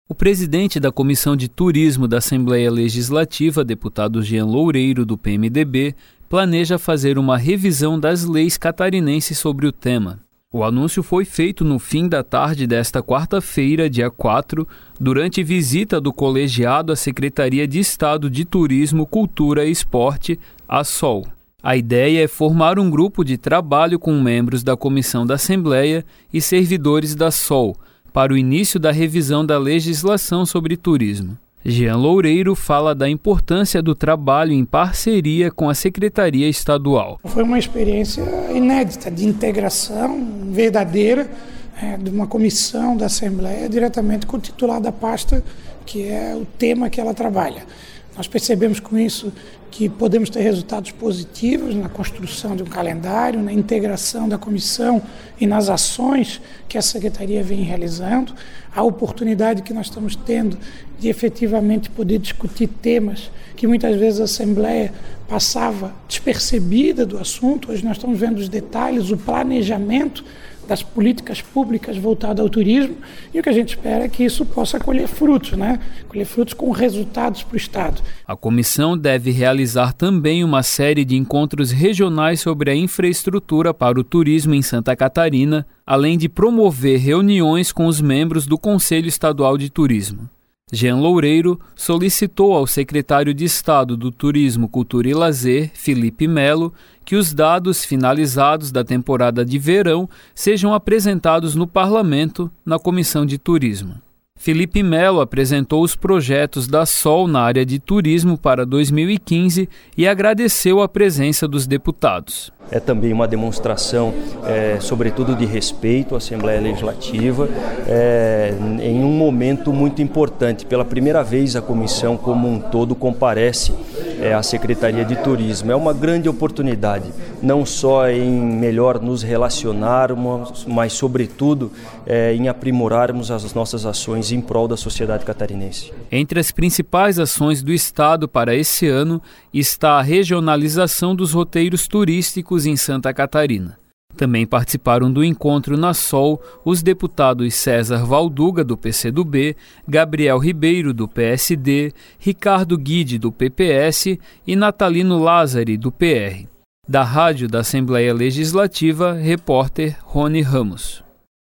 O presidente da Comissão de Turismo da Assembleia Legislativa, deputado Jean Loureiro, do PMDB, planeja fazer uma revisão das leis catarinenses sobre o tema. O anúncio foi feito no fim da tarde desta quarta-feira, dia 4, durante visita do colegiado à Secretaria de Estado de Turismo, Cultura e Esporte, a SOL. A ideia é formar um grupo de trabalho com membros da Comissão da Assembleia e servidores da SOL, para o início da revisão da legislação sobre turismo. Jean Loureiro fala da importância do trabalho em parceria com a Secretaria Estadual. Foi uma experiência inédita de integração verdadeira de uma comissão da Assembleia diretamente com o titular da pasta, que é o tema que ela trabalha. Nós percebemos com isso que podemos ter resultados positivos na construção de um calendário, na integração da comissão e nas ações que a Secretaria vem realizando, a oportunidade que nós estamos tendo de efetivamente poder discutir temas que muitas vezes a Assembleia passava despercebida do assunto. Hoje nós estamos vendo os detalhes, o planejamento das políticas públicas voltadas ao turismo, e o que a gente espera é que isso possa colher frutos, colher frutos com resultados para o Estado. A comissão deve realizar também uma série de encontros regionais sobre a infraestrutura para o turismo em Santa Catarina, além de promover reuniões com os membros do Conselho Estadual de Turismo. Jean Loureiro solicitou ao secretário de Estado do Turismo, Cultura e Lazer, Felipe Melo, que os dados finalizados da temporada de verão sejam apresentados no Parlamento, na Comissão de Turismo. Felipe Melo apresentou os projetos da SOL na área de turismo para 2015 e agradeceu a presença dos deputados. É também uma demonstração, sobretudo, de respeito à Assembleia Legislativa, em um momento muito importante. Pela primeira vez, a comissão como um todo comparece à Secretaria de Turismo. É uma grande oportunidade, não só em melhor nos relacionarmos, mas, sobretudo, em aprimorarmos as nossas ações em prol da sociedade catarinense. Entre as principais ações do Estado para esse ano está a regionalização dos roteiros turísticos em Santa Catarina. Também participaram do encontro na SOL os deputados César Valduga, do PCdoB, Gabriel Ribeiro, do PSD, Ricardo Guide, do PPS e Natalino Lázari, do PR. Da Rádio da Assembleia Legislativa, repórter Rony Ramos.